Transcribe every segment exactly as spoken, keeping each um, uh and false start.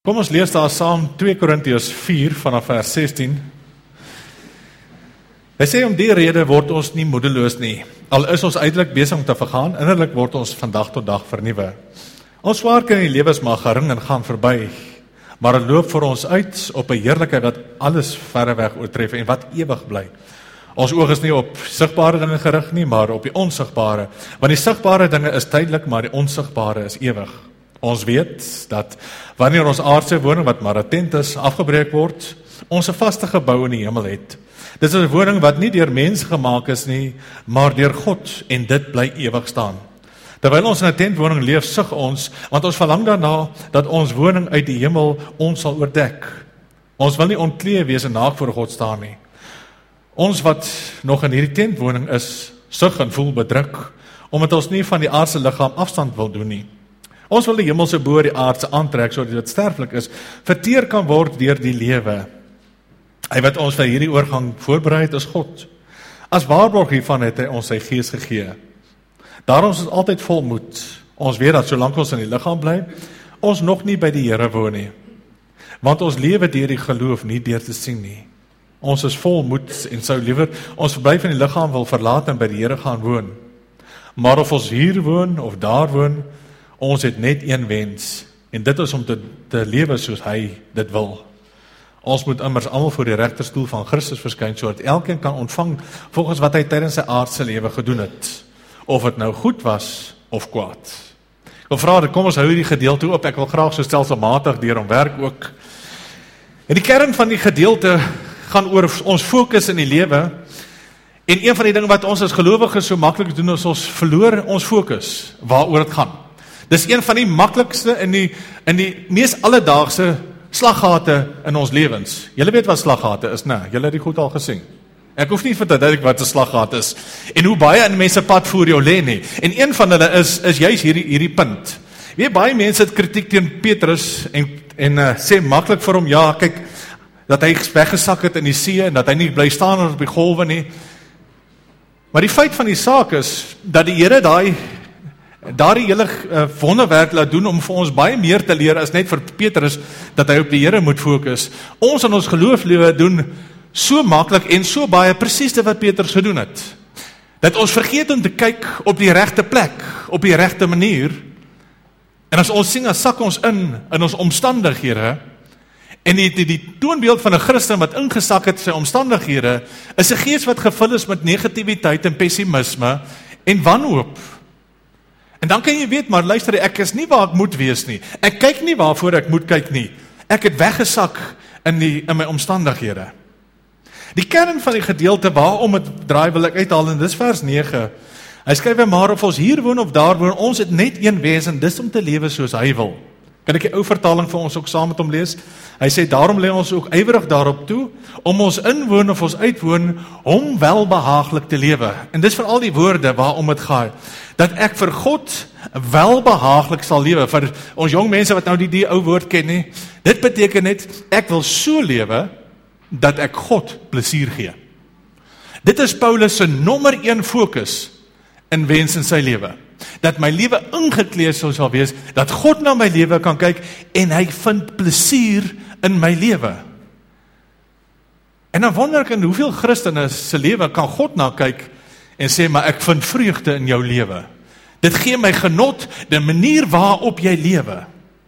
Kom ons lees daar saam twee Korintiërs vier vanaf vers sestien. Hy sê om die rede word ons nie moedeloos nie. Al is ons uiterlik besig om te vergaan, innerlik word ons van dag tot dag vernuwe. Ons swaarkry in die lewe is maar gering en gaan verby, maar het loop vir ons uit op 'n heerlikheid wat alles verreweg oortref en wat ewig bly. Ons oog is nie op sigbare dinge gerig nie, maar op die onsigbare. Want die sigbare dinge is tydelik, maar die onsigbare is ewig. Ons weet dat wanneer ons aardse woning wat maar 'n tent is, afgebreek word, ons 'n vaste gebou in die hemel het. Dit is 'n woning wat nie deur mense gemaak is nie, maar deur God, en dit bly ewig staan. Terwyl ons in 'n tentwoning leef, sug ons, want ons verlang daarna dat ons woning uit die hemel ons sal oordek. Ons wil nie ontklee wees en naak voor God staan nie. Ons wat nog in hierdie tentwoning is, sug en voel bedruk, omdat ons nie van die aardse liggaam afstand wil doen nie. Ons wil die hemelse bo die aardse aantrek, sodat dit sterflik is, verteer kan word deur die lewe. Hy wat ons vir hierdie oorgang voorberei het, is God. As waarborg hiervan het hy ons sy gees gegee. Daarom is ons altyd vol moed. Ons weet dat solank ons in die liggaam bly, ons nog nie by die Here woon nie. Want ons lewe deur die geloof, nie deur te sien nie. Ons is vol moed en sou liewer ons verblyf in die liggaam wil verlaat en by die Here gaan woon. Maar of ons hier woon of daar woon, ons het net een wens, en dit is om te, te lewe soos hy dit wil. Ons moet immers almal voor die regterstoel van Christus verskyn, sodat elkeen kan ontvang volgens wat hy tydens sy aardse lewe gedoen het, of het nou goed was of kwaad. Ek wil vra, kom ons hou hierdie gedeelte op, ek wil graag so stelselmatig deur hom werk ook. En die kern van die gedeelte gaan oor ons fokus in die lewe, en een van die dinge wat ons as gelowiges so maklik doen, is ons verloor ons fokus, waaroor dit gaan. Dis een van die maklikste en die, in die mees alledaagse slaggate in ons lewens. Julle weet wat slaggate is, né? Julle het dit goed al gesien. Ek hoef nie vir te duidelik wat 'n slaggat is, en hoe baie in mense pad voor jou lê nie. En een van hulle is, is juist hierdie, hierdie punt. Weet, baie mense het kritiek teen Petrus, en, en uh, sê maklik vir hom, ja, kyk, dat hy weggesak het in die see, en dat hy nie bly staan op die golwe nie. Maar die feit van die saak is, dat die Here daai daardie hele uh, wonderwerk laat doen, om vir ons baie meer te leer, as net vir Petrus, dat hy op die Here moet fokus. Ons in ons geloofslewe doen so maklik, en so baie presies dit wat Petrus gedoen het. Dat ons vergeet om te kyk op die regte plek, op die regte manier, en as ons sien, as sak ons in, in ons omstandighede, en die, die, die toonbeeld van 'n Christen wat ingesak het sy omstandighede, is 'n gees wat gevul is met negativiteit en pessimisme, en wanhoop. En dan kan jy weet, maar luister, ek is nie waar ek moet wees nie. Ek kyk nie waarvoor ek moet kyk nie. Ek het weggesak in, die, in my omstandighede. Die kern van die gedeelte waarom het draai wil ek uithaal, en dis vers nege. Hy skryf, maar of ons hier woon of daar woon, ons het net een wens, en dis om te lewe soos hy wil. Kan ek die ou vertaling vir ons ook saam met hom lees? Hy sê, daarom lê ons ook ywerig daarop toe, om ons inwoon of ons uitwoon, hom welbehaaglik te lewe. En dis vir al die woorde waarom het gaan, dat ek vir God welbehaaglik sal lewe. Vir ons jong mense wat nou die, die ou woord ken nie, dit beteken net, ek wil so lewe, dat ek God plesier gee. Dit is Paulus se nommer een fokus in wens in sy lewe. Dat my lewe ingekleed sou sal wees, dat God na my lewe kan kyk, en hy vind plesier in my lewe. En dan wonder ek, in hoeveel Christene se lewe kan God na kyk, en sê, maar ek vind vreugde in jou lewe. Dit gee my genot, die manier waarop jy lewe.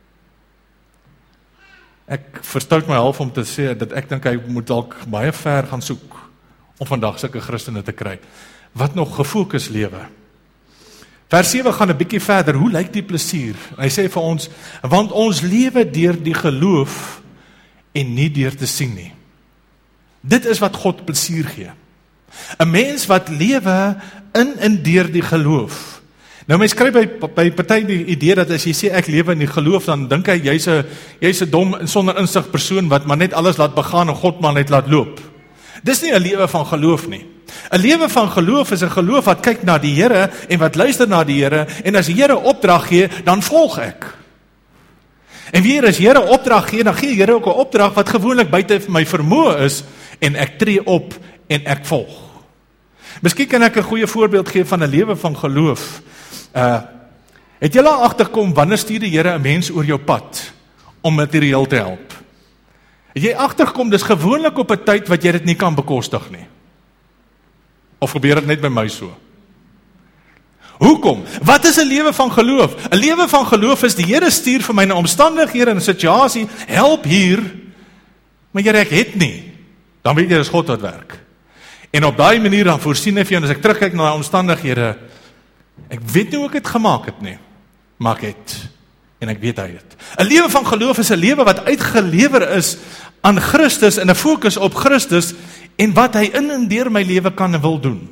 Ek verstout my half om te sê, dat ek dink hy moet dalk baie ver gaan soek, om vandag sulke Christene te kry, wat nog gefokus lewe. Vers sewe gaan 'n bietjie verder, hoe lyk die plesier? Hy sê vir ons, want ons lewe deur die geloof, en nie deur te sien nie. Dit is wat God plesier gee. 'n Mens wat lewe in en deur die geloof. Nou mens kry by, by party die idee dat as jy sê ek lewe in die geloof, dan dink hy jy's 'n jy's 'n dom en sonder insig persoon wat maar net alles laat begaan en God maar net laat loop. Dis nie 'n lewe van geloof nie. 'n Lewe van geloof is 'n geloof wat kyk na die Here en wat luister na die Here, en as die Here opdrag gee, dan volg ek. En weer as die Here opdrag gee, dan gee die Here ook 'n opdrag wat gewoonlik buite my vermoë is, en ek tree op en ek volg. Miskien kan ek 'n goeie voorbeeld gee van 'n lewe van geloof. Uh, het julle agterkom, wanneer stuur die Here 'n mens oor jou pad, om materieel te help. Het jy agtergekom, dis gewoonlik op 'n tyd wat jy dit nie kan bekostig nie. Of gebeur dit net by my so? Hoekom? Wat is 'n lewe van geloof? 'n Lewe van geloof is die Here stuur vir my 'n omstandighede en 'n situasie, help hier, maar Here, ek het nie. Dan weet jy, dis God wat werk. En op daai manier dan voorsien hy vir jou, en as ek terugkyk na die omstandighede, ek weet nie hoe ek het gemaak het nie, maar ek het, en ek weet hy het. 'n Lewe van geloof is 'n lewe wat uitgelewer is aan Christus, en 'n fokus op Christus, en wat hy in en deur my lewe kan en wil doen.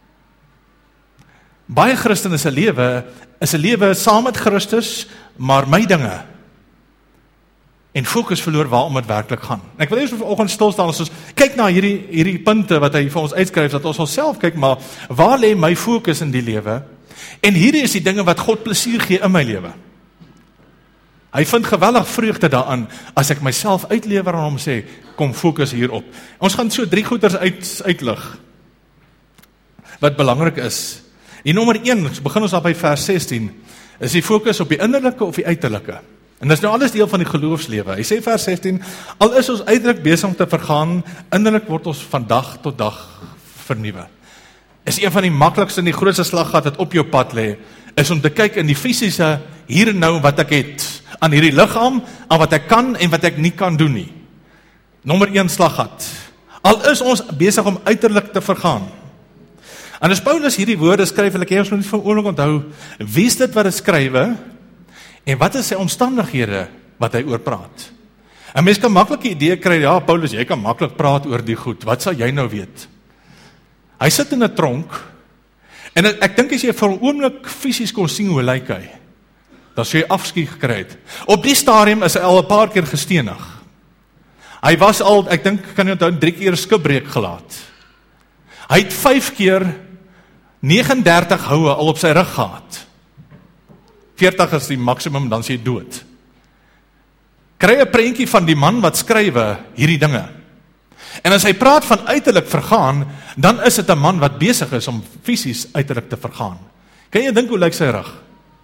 Baie Christen is 'n lewe, is 'n lewe saam met Christus, maar my dinge, en fokus verloor waarom het werklik gaan. Ek wil eers vanoggend stil staan, as ons kyk na hierdie, hierdie punte wat hy vir ons uitskryf, dat ons onsself kyk, maar waar lê my fokus in die lewe? En hierdie is die dinge wat God plesier gee in my lewe. Hy vind geweldig vreugde daaraan, as ek myself uitlewer aan hom sê, kom fokus hierop. Ons gaan so drie goeders uit, uitlig, wat belangrik is. Die nommer een, begin ons daar by vers sestien, is die fokus op die innerlike of die uiterlike. En dis nou alles deel van die geloofslewe. Hy sê vers sestien, al is ons uiterlik besig om te vergaan, innerlik word ons van dag tot dag vernuwe. Is een van die maklikste en die grootste slaggat wat op jou pad lê, is om te kyk in die fisiese hier en nou wat ek het, aan hierdie liggaam, aan wat ek kan en wat ek nie kan doen nie. Nommer een slaggat. Al is ons besig om uiterlik te vergaan. En as Paulus hierdie woorde skryf, wil ek hê ons moet net van oomblik onthou, wie is dit wat dit skrywe, en wat is sy omstandighede wat hy oor praat? 'n Mens kan maklik 'n idee kry, ja, Paulus, jy kan maklik praat oor die goed, wat sal jy nou weet? Hy sit in 'n tronk, en ek, ek dink as jy vir 'n oomblik fisies kon sien hoe lyk hy, dan sou jy afskie gekry het. Op die stadium is hy al 'n paar keer gestenig. Hy was al, ek dink, kan jy onthou, drie keer skipbreek gelaat. Hy het vyf keer negenendertig houe al op sy rug gehad. veertig is die maksimum, dan is hy dood. Kry 'n prentjie van die man wat skrywe hierdie dinge. En as hy praat van uiterlik vergaan, dan is dit 'n man wat besig is om fisies uiterlik te vergaan. Kan jy dink hoe lyk sy rug?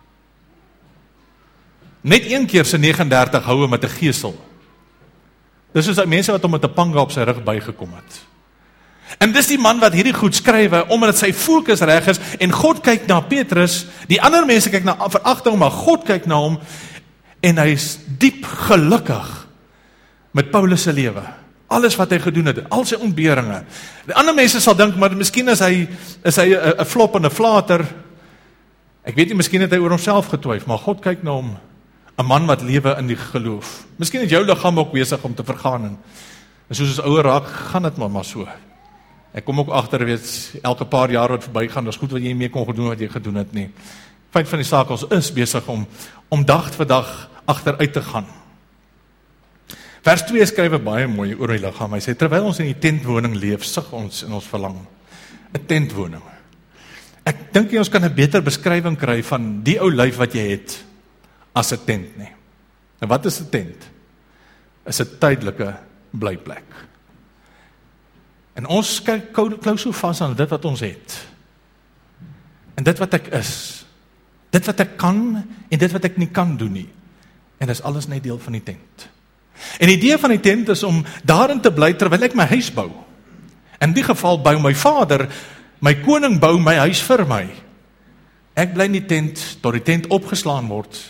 Net een keer sy negenendertig houe met 'n gesel. Dis soos die mense wat hom met 'n panga op sy rug bygekom het. En dis die man wat hierdie goed skrywe, omdat sy fokus reg is, en God kyk na Petrus, die ander mense kyk na veragting, maar God kyk na hom, en hy is diep gelukkig met Paulus se lewe. Alles wat hy gedoen het, al sy ontberinge. Die ander mense sal dink, maar miskien is hy is hy 'n flop en 'n flater. Ek weet nie, miskien het hy oor homself getwyfel, maar God kyk na hom, 'n man wat lewe in die geloof. Miskien het jou liggaam ook besig om te vergaan, en, en soos ons ouer raak, gaan dit maar maar so. Ek kom ook agter, weet, elke paar jaar wat verbygaan, dis goed wat jy nie meer kon gedoen wat jy gedoen het nie. Feit van die saak, ons is besig om om dag vir dag agteruit te gaan. Vers twee skryf baie mooi oor die liggaam. Hy sê, terwyl ons in die tentwoning leef, sug ons in ons verlang. 'n Tentwoning. Ek dink ons kan 'n beter beskrywing kry van die ou lyf wat jy het as 'n tent nie. En wat is 'n tent? Is 'n tydelike blyplek. En ons kyk klou so vas aan dit wat ons het. En dit wat ek is. Dit wat ek kan en dit wat ek nie kan doen nie. En dis alles net deel van die tent. En die idee van die tent is om daarin te bly terwyl ek my huis bou. In die geval bou my vader, my koning bou my huis vir my. Ek bly in die tent tot die tent opgeslaan word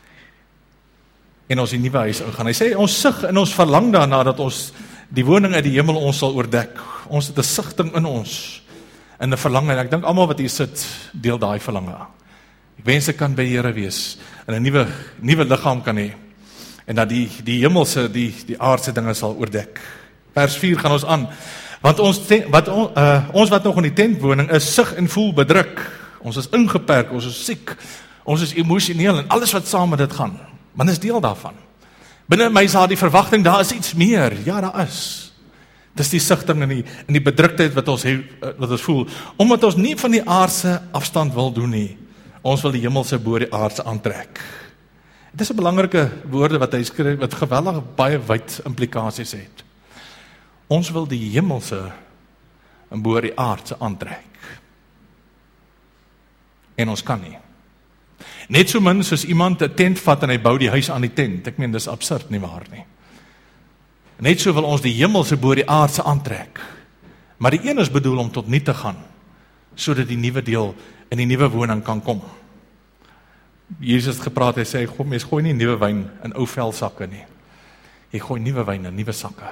en ons die nuwe huis ingaan. Hy sê ons sug en ons verlang daarna dat ons die woning uit die hemel ons sal oordek. Ons het 'n sigting in ons, in 'n verlange, en ek dink almal wat hier sit, deel daai verlange. Ek wens ek kan by die Here wees, en 'n nuwe nuwe liggaam kan hê, en dat die die hemelse, die die aardse dinge sal oordek. Vers vier gaan ons aan, want ons wat on, uh, ons wat nog in die tentwoning is, sug en voel bedruk. Ons is ingeperk, ons is siek, ons is emosioneel en alles wat saam met dit gaan. Maar dis deel daarvan. Binne my is daar die verwagting, daar is iets meer. Ja, daar is. Dis die sigting en die, en die bedruktheid wat ons, he, wat ons voel. Omdat ons nie van die aardse afstand wil doen nie. Ons wil die hemelse bo die aardse aantrek. Dit is 'n belangrike woorde wat hy skryf, wat geweldig baie wyd implikasies het. Ons wil die hemelse en bo die aardse aantrek. En ons kan nie. Net so min soos iemand 'n tent vat en hy bou die huis aan die tent. Ek meen, dis absurd nie waar nie. Net so wil ons die hemelse bo die aardse aantrek. Maar die een is bedoel om tot nie te gaan, sodat die nuwe deel in die nuwe woning kan kom. Jesus het gepraat, hy sê, God, mens gooi nie nuwe wyn in ou velsakke nie. Jy gooi nuwe wyn in nuwe sakke.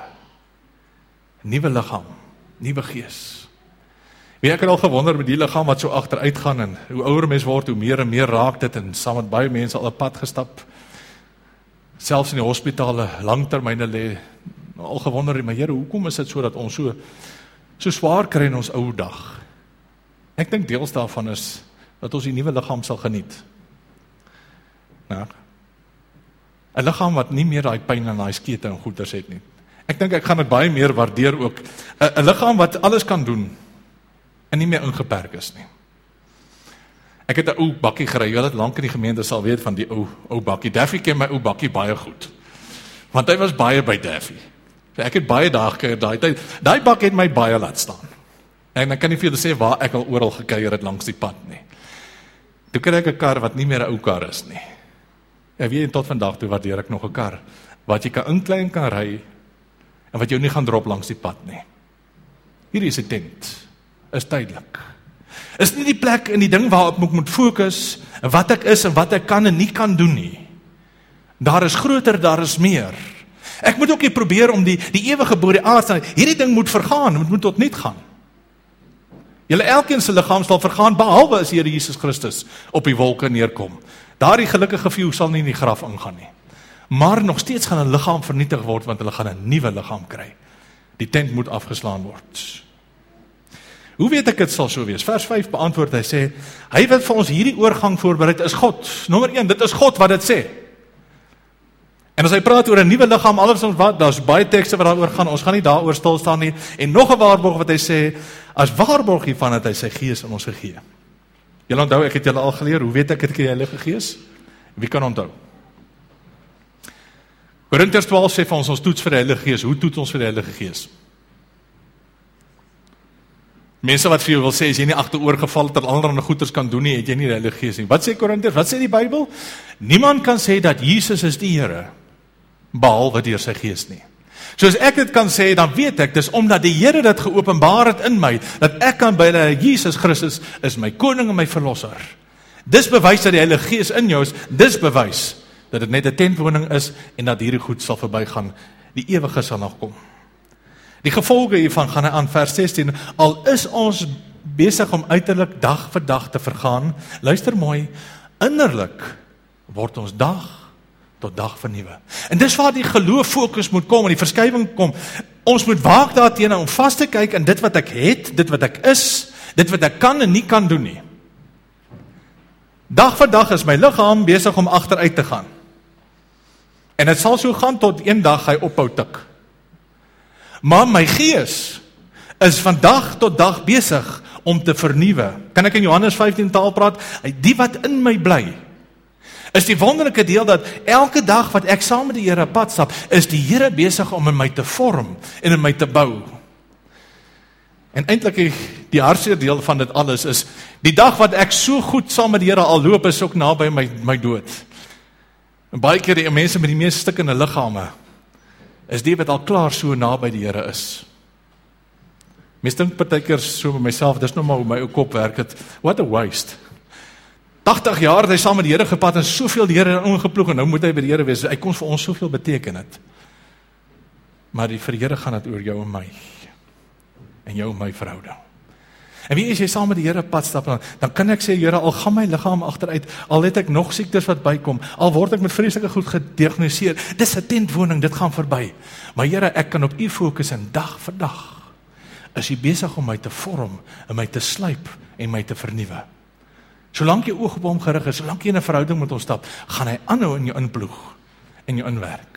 Nuwe liggaam, nuwe gees. Wie ek het al gewonder met die liggaam wat so agteruit gaan, en hoe ouer mens word, hoe meer en meer raak dit, en saam met baie mense al 'n pad gestap, selfs in die hospitale, langtermyne lê, al gewonder, maar Here, hoekom is dit so dat ons so, so swaar kry in ons ou dag? Ek dink deels daarvan is, dat ons die nuwe liggaam sal geniet. Nou, 'n liggaam wat nie meer daai pyn en daai skete en goeters het nie. Ek dink ek gaan dit baie meer waardeer ook. 'n 'n liggaam wat alles kan doen en nie meer ingeperk is nie. Ek het 'n ou bakkie gery. Julle het lank in die gemeente sal weet van die ou ou bakkie. Daffy ken my ou bakkie baie goed. Want hy was baie by Daffy. Ek het baie dae gekuier daai tyd. Daai bakkie het my baie laat staan. En ek kan nie vir julle sê waar ek al oral gekuier het langs die pad nie. Toe kry ek 'n kar wat nie meer 'n ou kar is nie. Ja, weet jy, tot vandag toe waardeer ek nog 'n kar wat jy kan inkly en kan ry en wat jou nie gaan drop langs die pad nie. Hierdie is 'n tent. Is tydelik. Is nie die plek in die ding waarop ek moet fokus en wat ek is en wat ek kan en nie kan doen nie. Daar is groter, daar is meer. Ek moet ook nie probeer om die die ewige bo die aardse, hierdie ding moet vergaan, moet moet tot niet gaan. Julle elkeen se liggaam sal vergaan behalwe as Here Jesus Christus op die wolke neerkom. Daardie gelukkige few sal nie in die graf ingaan nie. Maar nog steeds gaan 'n liggaam vernietig word want hulle gaan 'n nuwe liggaam kry. Die tent moet afgeslaan word. Hoe weet ek dit sal so wees? Vers vyf beantwoord, hy sê, hy wat vir ons hierdie oorgang voorberei is God. Nommer een, dit is God wat dit sê. En as hy praat oor 'n nuwe liggaam, alles ons wat, daar's baie tekste wat daaroor gaan, ons gaan nie daaroor stil staan nie. En nog 'n waarborg wat hy sê, as waarborg hiervan het hy sy gees in ons gegee. Julle onthou, ek het julle al geleer, hoe weet ek het ek die Heilige Gees? Wie kan onthou? Korintiërs twaalf sê vir ons, ons toets vir die Heilige Gees. Hoe toets ons vir die Heilige Gees? Mense wat vir jou wil sê, as jy nie agteroor geval het, dat allerhande goeders kan doen nie, het jy nie die Heilige Gees nie. Wat sê Korintiërs? Wat sê die Bybel? Niemand kan sê dat Jesus is die Here, behalwe deur sy Gees nie. Soos ek dit kan sê, dan weet ek, dis omdat die Here dit geopenbaar het in my, dat ek kan by die Jesus Christus is my koning en my verlosser. Dis bewys dat die Heilige Gees in jou is, dis bewys dat dit net 'n tentwoning is en dat hierdie goed sal verbygaan. Die ewige sal nog kom. Die gevolge hiervan gaan hy aan vers sestien, al is ons besig om uiterlik dag vir dag te vergaan, luister mooi, innerlik word ons dag tot dag vernuwe. En dis waar die geloof fokus moet kom en die verskywing kom. Ons moet waak daarteenoor om vas te kyk in dit wat ek het, dit wat ek is, dit wat ek kan en nie kan doen nie. Dag vir dag is my liggaam besig om agteruit te gaan. En dit sal so gaan tot een dag hy ophou tik. Maar my gees is van dag tot dag besig om te vernuwe. Kan ek in Johannes vyftien taal praat? Die wat in my bly, is die wonderlike deel dat elke dag wat ek saam met die Here pad stap, is die Here besig om in my te vorm en in my te bou. En eintlik die, die hartseer deel van dit alles is, die dag wat ek so goed saam met die Here al loop, is ook naby my, my dood. En baie keer die mense met die mees stikkende liggame, is die wat al klaar so naby die Here is. Mens dink partykeer so by myself, dis nou maar hoe my ou kop werk het, what a waste. tagtig jaar het hy saam met die Here gepad, en soveel die Here ingeploeg, en nou moet hy by die Here wees, hy kon vir ons soveel beteken het. Maar die vir die Here gaan het oor jou en my, en jou en my verhouding. En wie as jy saam met die Here pad stap, dan, dan kan ek sê, Here, al gaan my liggaam agteruit, al het ek nog siektes wat bykom, al word ek met vreeslike goed gediagnoseer, dis 'n tentwoning, dit gaan verby. Maar Here, ek kan op U fokus en dag vir dag is U besig om my te vorm, en my te slyp, en my te vernuwe. Solank jy oog op hom gerig is, solank jy in 'n verhouding met hom stap, gaan hy aanhou in jou inploeg, en jou inwerk.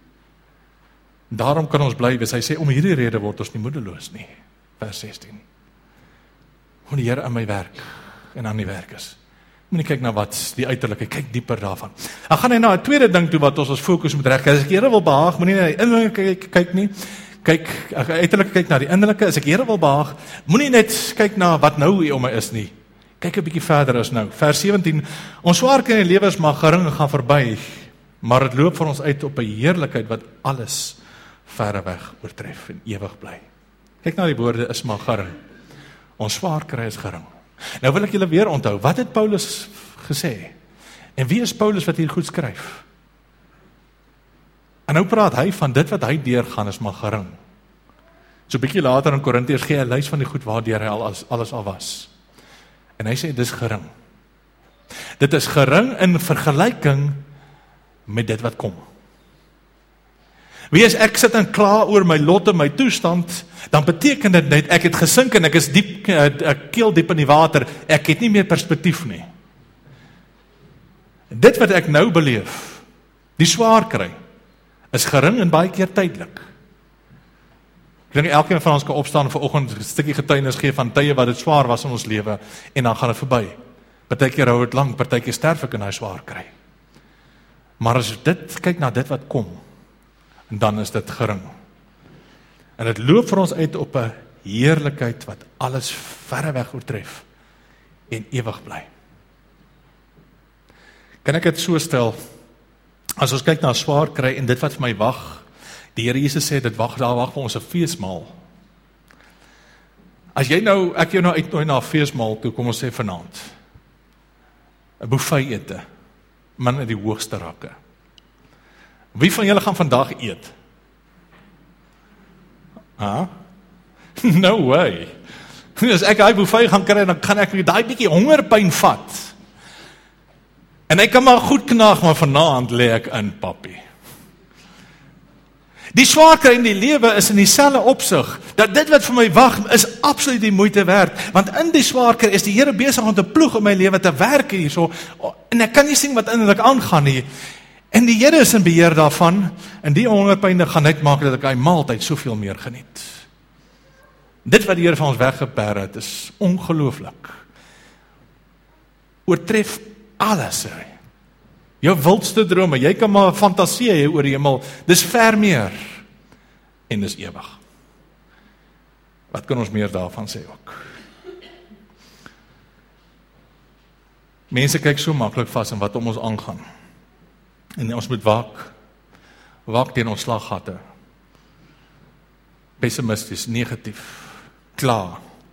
Daarom kan ons bly wees, hy sê, om hierdie rede word ons nie moedeloos nie, vers sestien. Hoe die Here in my werk, en aan die werk is. Moet nie kyk na wat, die uiterlike, kyk dieper daarvan. Dan gaan hy na 'n tweede ding toe, wat ons ons fokus moet reg, as ek die Here wil behaag, moet nie na die innerlike kyk, kyk nie, kyk, uiterlike kyk na die innerlike, as ek die Here wil behaag, moet nie net kyk na wat nou hier om my is nie, Kyk 'n bietjie verder as nou. Vers sewentien, ons swaar kry in die lewe is maar gering en gaan verby, maar dit loop vir ons uit op 'n heerlikheid wat alles verre weg oortref en ewig bly. Kyk na die woorde, is maar gering. Ons swaar kry is gering. Nou wil ek julle weer onthou, wat het Paulus gesê? En wie is Paulus wat hier goed skryf? En nou praat hy van dit wat hy deurgaan is maar gering. So 'n bietjie later in Korintiërs gee hy 'n lys van die goed waardeur hy al alles, alles al was. En hy sê dis gering. Dit is gering in vergelyking met dit wat kom. Wie as ek sit en kla oor my lot en my toestand, dan beteken dit net ek het gesink en ek is diep, ek keel diep in die water. Ek het nie meer perspektief nie. Dit wat ek nou beleef, die swaar kry, is gering en baie keer tydelik. Ek dink elkeen van ons kan opstaan vanoggend 'n stukkie getuienis gee van tye wat dit swaar was in ons lewe en dan gaan dit verby. Partykeer hou dit lank, partykeer sterf ek in daai swaar kry. Maar as dit kyk na dit wat kom, dan is dit gering. En dit loop vir ons uit op 'n heerlikheid wat alles verre weg oortref en ewig bly. Kan ek dit so stel? As ons kyk na swaar kry en dit wat vir my wag, die Here Jesus sê dit wag, daar wag vir ons 'n feesmaal. As jy nou, ek jou nou uitnooi na 'n feesmaal toe, kom ons sê vanaand, 'n buffet ete, man in die hoogste rakke. Wie van julle gaan vandag eet? Ah? No way. As ek hy buffet gaan kry, dan kan ek daai bietjie hongerpyn vat. En ek kan maar goed knaag, maar vanaand lê ek in, papi. Die swaar kry in die lewe is in dieselfde opsig, dat dit wat vir my wag, is absoluut die moeite werd, want in die swaar kry is die Here besig om te ploeg in my lewe, te werk hierso, en ek kan nie sien wat innerlik aangaan nie, en die Here is in beheer daarvan, en die hongerpyne gaan net maak dat ek hy maaltyd soveel meer geniet. Dit wat die Here van ons weggeper het, is ongelooflik. Oortref alles, hy. Jou wildste drome, jy kan maar fantasie hê oor die hemel, dis ver meer, en dis ewig. Wat kan ons meer daarvan sê ook? Mense kyk so maklik vas in wat om ons aangaan, en ons moet waak, waak teen ons slaggatte, pessimisties, negatief, klaar.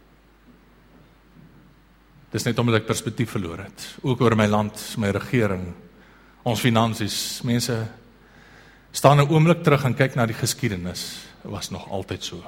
Dis net omdat ek perspektief verloor het, ook oor my land, my regering, ons finansies. Mense staan 'n oomblik terug en kyk na die geskiedenis, was nog altyd so.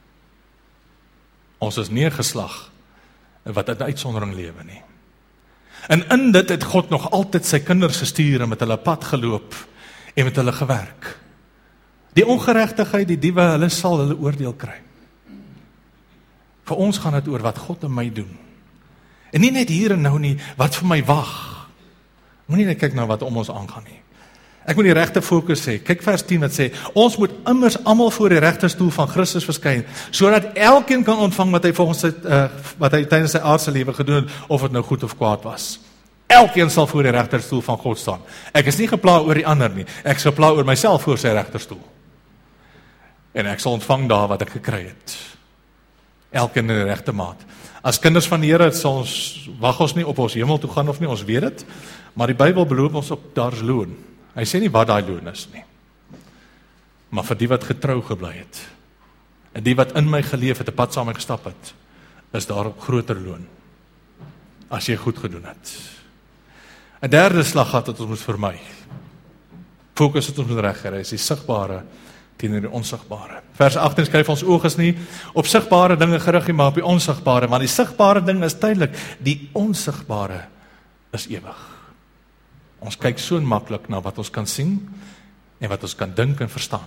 Ons is nie 'n geslag wat in uitsondering lewe nie. En in dit het God nog altyd sy kinders gestuur en met hulle pad geloop en met hulle gewerk. Die ongeregtigheid, die diewe, hulle sal hulle oordeel kry. Vir ons gaan dit oor wat God in my doen. En nie net hier en nou nie, wat vir my wag. Moenie net kyk na wat om ons aangaan nie. Ek moet die regte fokus hê. Kyk vers tien wat sê, ons moet immers almal voor die regterstoel van Christus verskyn, sodat elkeen kan ontvang wat hy volgens sy, uh, wat hy tydens sy aardse lewe gedoen het, of dit nou goed of kwaad was. Elkeen sal voor die regterstoel van God staan. Ek is nie gepla oor die ander nie. Ek is gepla oor myself voor sy regterstoel. En ek sal ontvang daar wat ek gekry het. Elkeen in die regte maat. As kinders van die Here sal ons wag ons nie op ons hemel toe gaan of nie, ons weet dit. Maar die Bybel beloof ons op daar's loon. Hy sê nie wat daai loon is nie. Maar vir die wat getrou gebly het, en die wat in my geleef het, 'n pad saam met my gestap het, is daar 'n groter loon, as jy goed gedoen het. 'n Derde slaggat wat ons moet vermy. Fokus het ons moet regkry, is die sigbare teenoor die onsigbare. Vers agttien skryf ons oog is nie op sigbare dinge gerig nie, maar op die onsigbare, want die sigbare ding is tydelik, die onsigbare is ewig. Ons kyk so maklik na wat ons kan sien en wat ons kan dink en verstaan.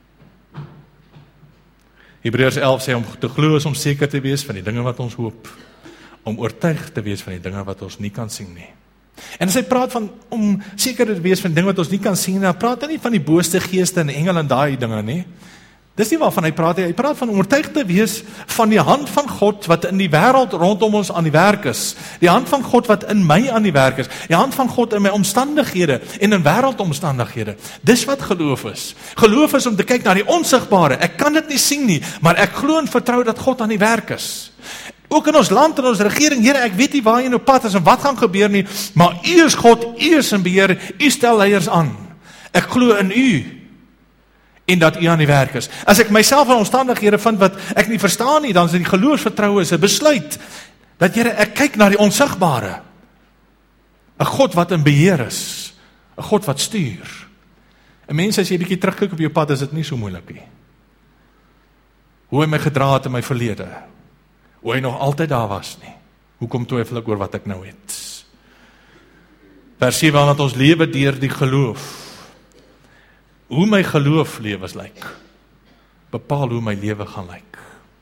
Hebreërs elf sê om te glo is om seker te wees van die dinge wat ons hoop, om oortuig te wees van die dinge wat ons nie kan sien nie. En as hy praat van om seker te wees van die dinge wat ons nie kan sien, dan praat hy nie van die booste geeste en engele en daai dinge nie. Dis nie waarvan hy praat, hy praat van om oortuig te wees van die hand van God wat in die wêreld rondom ons aan die werk is. Die hand van God wat in my aan die werk is. Die hand van God in my omstandighede en in wêreldomstandighede. Dis wat geloof is. Geloof is om te kyk na die onsigbare. Ek kan dit nie sien nie, maar ek glo en vertrou dat God aan die werk is. Ook in ons land en ons regering, Here, ek weet nie waar jy nou pad is en wat gaan gebeur nie, maar U is God, U is in beheer, U stel leiers aan. Ek glo in U en dat U aan die werk is. As ek myself in omstandighede vind wat ek nie verstaan nie, dan is die geloofsvertroue is 'n besluit dat Here, ek kyk na die onsigbare. 'n God wat in beheer is, 'n God wat stuur. En mense, as jy 'n bietjie terugkyk op jou pad, is dit nie so moeilik nie. Hoe hy my gedra het in my verlede, hoe hy nog altyd daar was nie. Hoekom twyfel ek oor wat ek nou het? Vers sewe, want ons lewe deur die geloof. Hoe my geloof lewens lyk, bepaal hoe my lewe gaan lyk.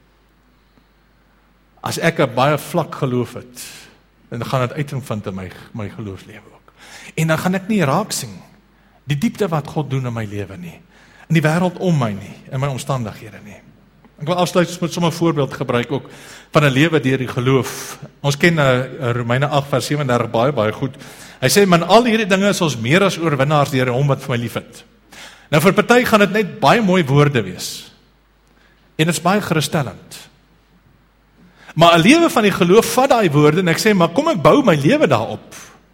As ek 'n baie vlak geloof het, dan gaan dit uiting vind in my, my geloofslewe ook. En dan gaan ek nie raak sien die diepte wat God doen in my lewe nie, in die wêreld om my nie, in my omstandighede nie. Ek wil afsluit met sommer 'n voorbeeld gebruik ook van 'n lewe deur die geloof. Ons ken uh, Romeine agt vers sewe en dertig baie baie goed. Hy sê, man, al hierdie dinge is ons meer as oorwinnaars deur hom wat vir my liefhet. Nou vir party gaan dit net baie mooi woorde wees. En dit is baie gerusstellend. Maar 'n lewe van die geloof vat daai woorde en ek sê, maar kom ek bou my lewe daarop.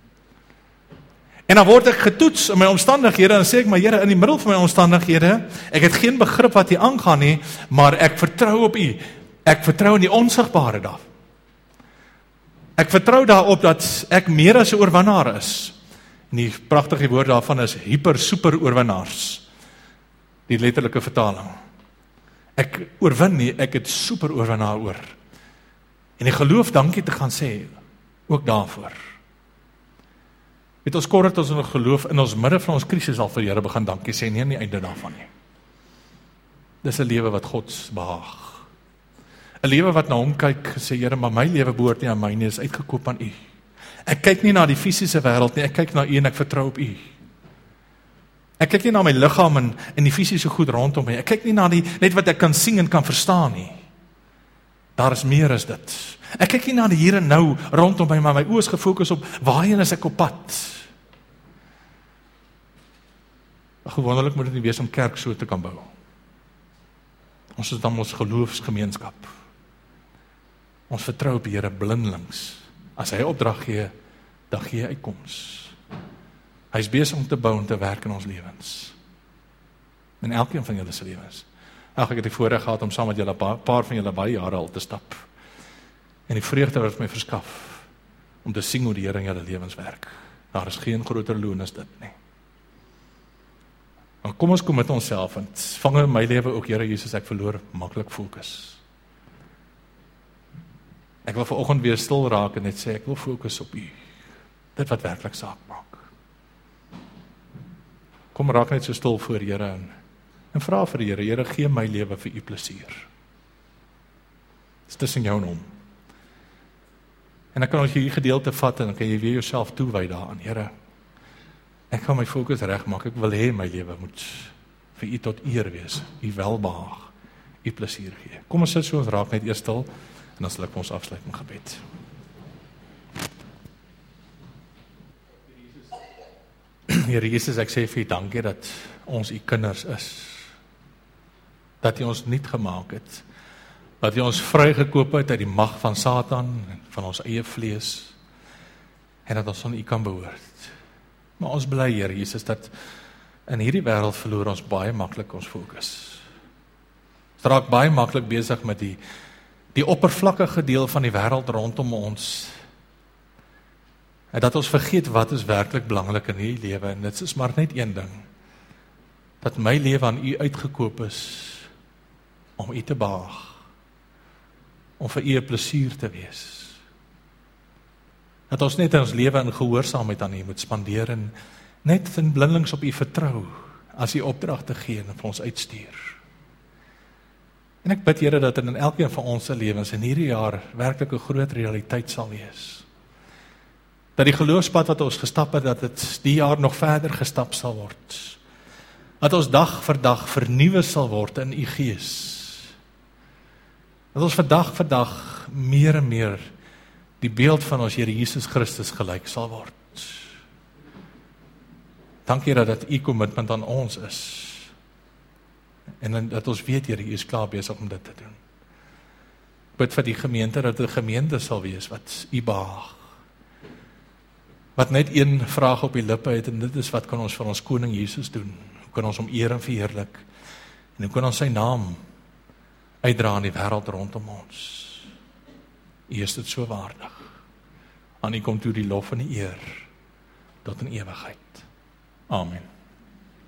En dan word ek getoets in my omstandighede en dan sê ek, maar Here, in die middel van my omstandighede, ek het geen begrip wat hier aangaan nie, maar ek vertrou op U. Ek vertrou in die onsigbare daar. Ek vertrou daarop dat ek meer as 'n oorwinnaar is. En die pragtige woord daarvan is hyper super oorwinnaars. Die letterlike vertaling. Ek oorwin nie, ek het super oorwinnaar oor. En die geloof dankie te gaan sê, ook daarvoor. Weet ons kort dat ons in geloof in ons midde van ons krisis al vir Here begin dankie sê, nie aan die einde daarvan nie. Dis 'n lewe wat God behaag. 'n Lewe wat na hom kyk, sê Here, maar my lewe behoort nie aan my nie, is uitgekoop aan U. Ek kyk nie na die fisiese wêreld nie, ek kyk na U en ek vertrou op U. Ek kyk nie na my liggaam en, en die fisiese goed rondom my, ek kyk nie na die, net wat ek kan sien en kan verstaan nie. Daar is meer as dit. Ek kyk nie na die hier en nou rondom my, maar my oë is gefokus op waarheen is ek op pad. Gewoonlik moet dit nie wees om kerk so te kan bou. Ons is dan ons geloofsgemeenskap. Ons vertrou op die Here blindelings. As hy opdrag gee, dan gee hy uitkoms. Hy is besig om te bou en te werk in ons lewens. In elkeen van julle se lewens. Ag, ek het die voorreg gehad om saam met julle 'n paar, paar van julle baie jare al te stap. En die vreugde wat my verskaf om te sien hoe die Here in julle lewens werk. Daar is geen groter loon as dit nie. Maar kom ons kom met onsself en vang in my lewe ook, Here Jesus, ek verloor maklik fokus. Ek wil vanoggend weer stil raak en net sê ek wil fokus op U. Dit wat werklik saak maak. Kom raak net so stil voor Here en, en vra vir die Here, Here, gee my lewe vir U plesier. Dit is tussen jou en hom. En dan kan ons hierdie gedeelte vat en dan kan jy weer jouself toewy daaraan, Here. Ek gaan my fokus regmaak. Ek wil hê my lewe moet vir U tot eer wees, U welbehaag, U plesier gee. Kom ons sit so, ons raak net eers stil en dan sal ek ons afsluit met gebed. Here Jesus, ek sê vir U dankie dat ons U kinders is. Dat U ons nuut gemaak het. Dat U ons vrygekoop het uit die mag van Satan en van ons eie vlees. En dat ons aan U kan behoort. Maar ons bly, Here Jesus, dat in hierdie wêreld verloor ons baie maklik ons fokus. Ons raak baie maklik besig met die die oppervlakkige deel van die wêreld rondom ons. En dat ons vergeet wat is werklik belangrik in hierdie lewe en dit is maar net een ding. Dat my lewe aan U uitgekoop is om U te behaag. Om vir U 'n plesier te wees. Dat ons net ons lewe in gehoorsaamheid aan U moet spandeer en net in blindelings op U vertrou as U opdragte gee en vir ons uitstuur. En ek bid, Here, dat in elkeen van ons se lewens in hierdie jaar werklik 'n groot realiteit sal wees. Dat die geloofspad wat ons gestap het, dat dit die jaar nog verder gestap sal word. Dat ons dag vir dag vernuwe sal word in U Gees. Dat ons vir dag vir dag meer en meer die beeld van ons Here Jesus Christus gelyk sal word. Dankie dat U kommitment aan ons is. En dat ons weet, Here, U is klaar besig om dit te doen. bid vir die gemeente, dat die gemeente sal wees wat U behaag. Wat net een vraag op die lippe het, en dit is, wat kan ons vir ons koning Jesus doen? Hoe kan ons hom eer en verheerlik? En hoe kan ons sy naam uitdra in die wêreld rondom ons? U is dit so waardig. Aan U kom toe die lof en die eer tot in ewigheid. Amen.